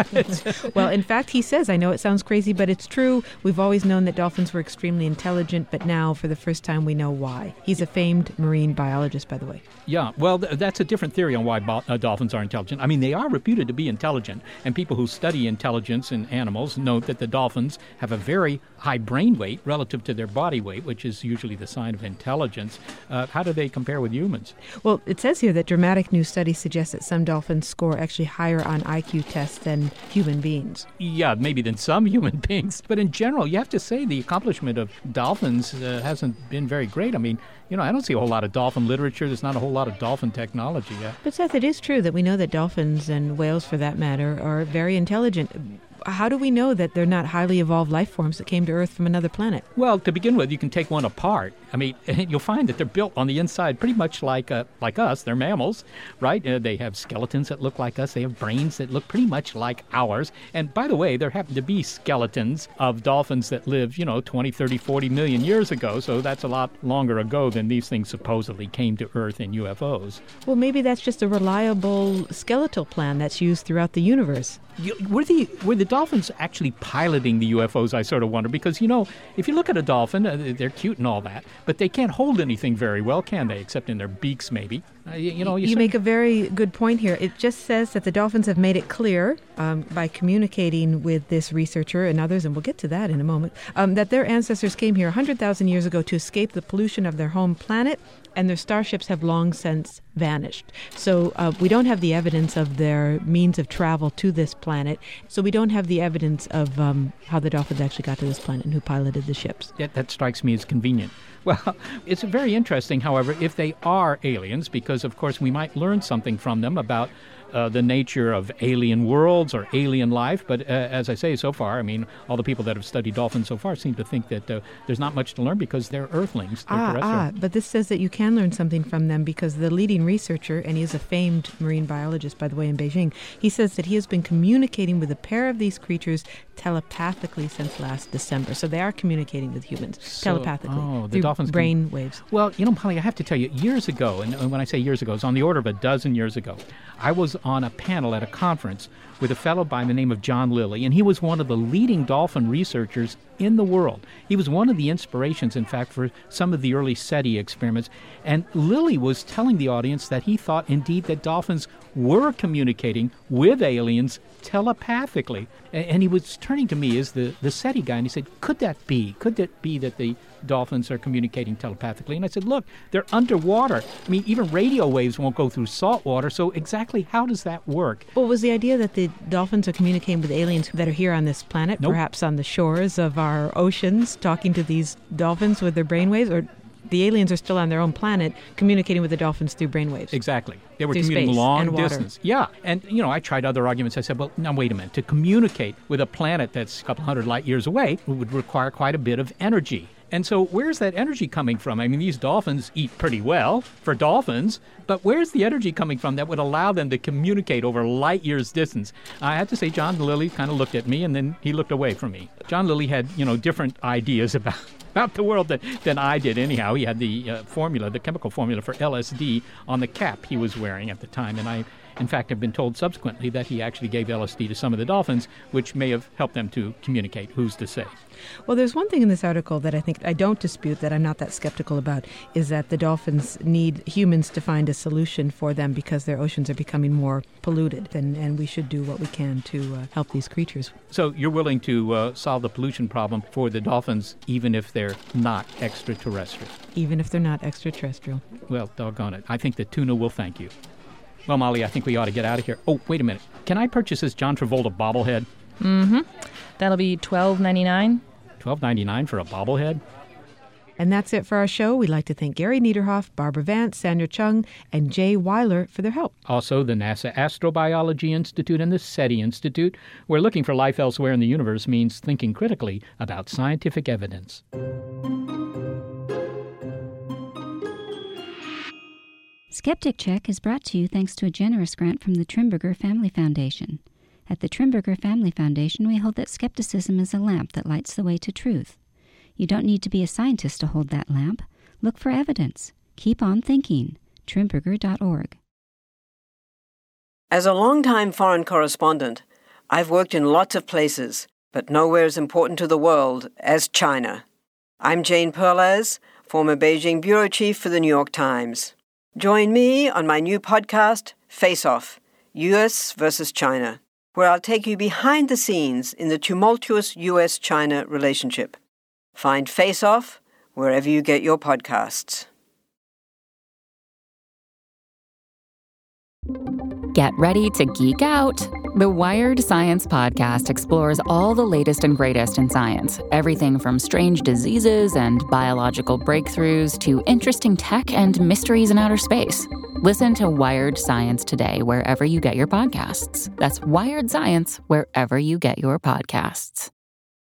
Well, in fact, he says, I know it sounds crazy, but it's true. We've always known that dolphins were extremely intelligent, but now, for the first time, we know why. He's a famed marine biologist, by the way. Yeah, well, that's a different theory on why dolphins are intelligent. I mean, they are reputed to be intelligent, and people who study intelligence in animals note that the dolphins have a very high brain weight relative to their body weight, which is usually the sign of intelligence. How do they compare with humans? Well, it says here that dramatic new studies suggest that some dolphins score actually higher on IQ tests than human beings. Yeah, maybe than some human beings. But in general, you have to say the accomplishment of dolphins hasn't been very great. I mean, I don't see a whole lot of dolphin literature. There's not a whole lot of dolphin technology yet. But Seth, it is true that we know that dolphins, and whales for that matter, are very intelligent. How do we know that they're not highly evolved life forms that came to Earth from another planet? Well, to begin with, you can take one apart. I mean, you'll find that they're built on the inside pretty much like us. They're mammals, right? They have skeletons that look like us. They have brains that look pretty much like ours. And by the way, there happen to be skeletons of dolphins that lived, 20, 30, 40 million years ago. So that's a lot longer ago than these things supposedly came to Earth in UFOs. Well, maybe that's just a reliable skeletal plan that's used throughout the universe. Were the dolphins actually piloting the UFOs, I sort of wonder? Because, if you look at a dolphin, they're cute and all that, but they can't hold anything very well, can they? Except in their beaks, maybe. You make a very good point here. It just says that the dolphins have made it clear by communicating with this researcher and others, and we'll get to that in a moment, that their ancestors came here 100,000 years ago to escape the pollution of their home planet, and their starships have long since vanished. So we don't have the evidence of their means of travel to this planet, so we don't have the evidence of how the dolphins actually got to this planet and who piloted the ships. That strikes me as convenient. Well, it's very interesting, however, if they are aliens, because, of course, we might learn something from them about the nature of alien worlds or alien life. But as I say, so far, I mean, all the people that have studied dolphins so far seem to think that there's not much to learn because they're earthlings. They're but this says that you can learn something from them because the leading researcher, and he is a famed marine biologist, by the way, in Beijing, he says that he has been communicating with a pair of these creatures telepathically since last December. So they are communicating with humans telepathically through dolphins brain waves. Well, Polly, I have to tell you, years ago, and when I say years ago, it's on the order of a dozen years ago, I was on a panel at a conference with a fellow by the name of John Lilly, and he was one of the leading dolphin researchers in the world. He was one of the inspirations, in fact, for some of the early SETI experiments. And Lilly was telling the audience that he thought, indeed, that dolphins were communicating with aliens telepathically. And he was turning to me as the SETI guy, and he said, could that be? Could it be that the dolphins are communicating telepathically? And I said, look, they're underwater. I mean, even radio waves won't go through salt water, so exactly how does that work? Well, was the idea that the dolphins are communicating with aliens that are here on this planet, perhaps on the shores of our oceans, talking to these dolphins with their brainwaves, or the aliens are still on their own planet communicating with the dolphins through brainwaves? Exactly. They were through communicating space long and water. distance. Yeah. And, I tried other arguments. I said, well, now wait a minute. To communicate with a planet that's a couple hundred light years away would require quite a bit of energy. And so where's that energy coming from? I mean, these dolphins eat pretty well for dolphins, but where's the energy coming from that would allow them to communicate over light years distance? I have to say, John Lilly kind of looked at me, and then he looked away from me. John Lilly had, different ideas about the world than I did anyhow. He had the the chemical formula for LSD on the cap he was wearing at the time, and I, in fact, have been told subsequently that he actually gave LSD to some of the dolphins, which may have helped them to communicate. Who's to say? Well, there's one thing in this article that I think I don't dispute, that I'm not that skeptical about, is that the dolphins need humans to find a solution for them because their oceans are becoming more polluted, and we should do what we can to help these creatures. So you're willing to solve the pollution problem for the dolphins even if they're not extraterrestrial? Even if they're not extraterrestrial. Well, doggone it. I think the tuna will thank you. Well, Molly, I think we ought to get out of here. Oh, wait a minute. Can I purchase this John Travolta bobblehead? Mm-hmm. That'll be $12.99. $12.99 for a bobblehead? And that's it for our show. We'd like to thank Gary Niederhoff, Barbara Vance, Sandra Chung, and Jay Weiler for their help. Also, the NASA Astrobiology Institute and the SETI Institute, where looking for life elsewhere in the universe means thinking critically about scientific evidence. Skeptic Check is brought to you thanks to a generous grant from the Trimberger Family Foundation. At the Trimberger Family Foundation, we hold that skepticism is a lamp that lights the way to truth. You don't need to be a scientist to hold that lamp. Look for evidence. Keep on thinking. Trimberger.org. As a longtime foreign correspondent, I've worked in lots of places, but nowhere as important to the world as China. I'm Jane Perlez, former Beijing bureau chief for the New York Times. Join me on my new podcast, Face Off, U.S. versus China, where I'll take you behind the scenes in the tumultuous U.S.-China relationship. Find Face Off wherever you get your podcasts. Get ready to geek out. The Wired Science Podcast explores all the latest and greatest in science, everything from strange diseases and biological breakthroughs to interesting tech and mysteries in outer space. Listen to Wired Science today wherever you get your podcasts. That's Wired Science wherever you get your podcasts.